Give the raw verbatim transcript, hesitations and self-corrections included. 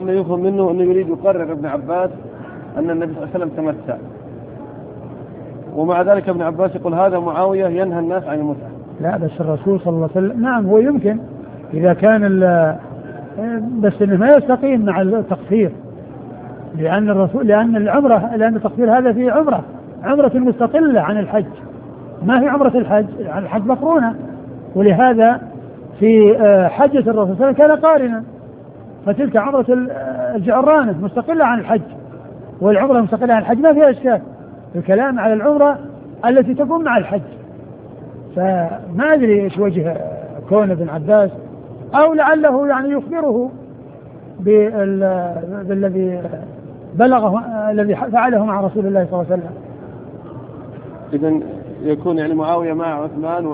أنه يفهم منه أنه يريد يقرر ابن عباس أن النبي صلى الله عليه وسلم تمتع، ومع ذلك ابن عباس يقول هذا معاوية ينهى الناس عن المتعة. لا بس الرسول صلى الله عليه وسلم نعم هو يمكن إذا كان بس إنه ما يستقيم مع التقصير، لأن الرسول لأن العمرة لأن التقصير هذا فيه عمرة عمرة مستقلة عن الحج، ما هي عمرة الحج، عن الحج مقرونة، ولهذا في حجة الرسول صلى الله عليه وسلم كان قارنا، فتلك عمرة الجعرانة مستقلة عن الحج، والعمرة مستقلة عن الحج ما فيها إشكال، الكلام على العمرة التي تكون مع الحج. فما أدري إيش وجه كون ابن عباس، أو لعله يعني يخبره بالذي بلغه الذي فعله مع رسول الله صلى الله عليه وسلم. إذن يكون يعني معاوية مع عثمان